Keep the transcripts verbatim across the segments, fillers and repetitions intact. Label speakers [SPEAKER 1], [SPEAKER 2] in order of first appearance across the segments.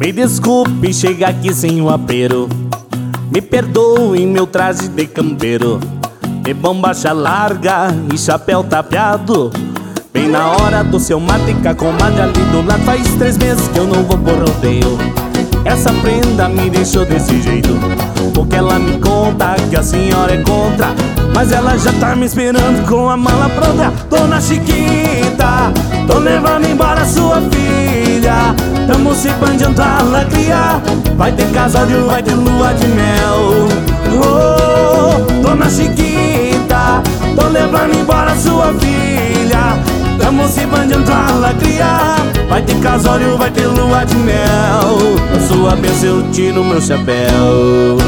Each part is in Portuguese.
[SPEAKER 1] Me desculpe chegar aqui sem o apero, me perdoe meu traje de campeiro, de bombacha larga e chapéu tapeado. Bem na hora do seu mate com a comadre ali do lado. Faz três meses que eu não vou por rodeio. Essa prenda me deixou desse jeito, porque ela me conta que a senhora é contra, mas ela já tá me esperando com a mala pronta. Dona Chiquita, tô levando embora sua filha, tamo se bandeando a alegria. Vai ter casório, vai ter lua de mel. Oh, Dona Chiquita, tô levando embora sua filha, tamo se bandeando a alegria. Vai ter casório, vai ter lua de mel. Na sua bênção eu tiro meu chapéu.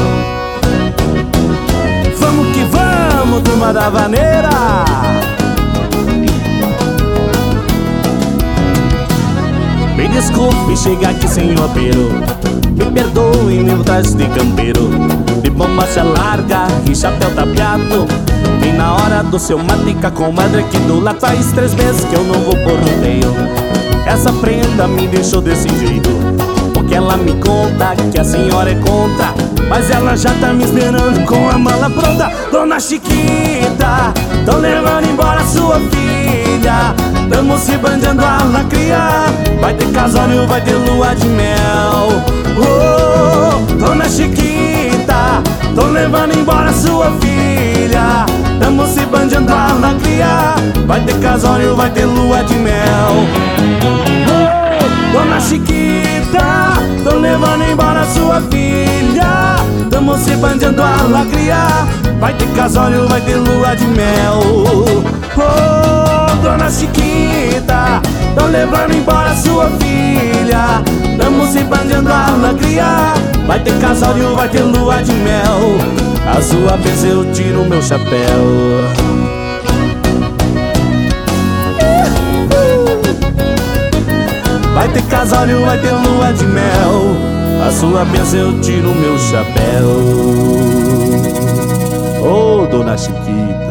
[SPEAKER 1] Vamos que vamos, turma da vaneira. Me desculpe chegar aqui sem o apero, me perdoe meu traje de campeiro, de bombacha larga e chapéu tapeado. Bem na hora do seu mate com a comadre aqui do lado. Faz três meses que eu não vou por rodeio. Essa prenda me deixou desse jeito, porque ela me conta que a senhora é contra, mas ela já tá me esperando com a mala pronta. Dona Chiquita, tô levando embora sua filha, tamo se bandeando a lacria. Vai ter casório, vai ter lua de mel. Oh, Dona Chiquita, tô levando embora sua filha, tamo se bandeando a lacria. Vai ter casório, vai ter lua de mel. Oh, Dona Chiquita, tô levando embora sua filha, tamo se bandeando a lacria. Vai ter casório, vai ter lua de mel. Oh, Dona Chiquita, tô levando embora sua filha, tamo se bandeando a alegria. Vai ter casório, vai ter lua de mel. A sua vez eu tiro meu chapéu. Vai ter casório, vai ter lua de mel. A sua bênção eu tiro meu chapéu. Oh, Dona Chiquita.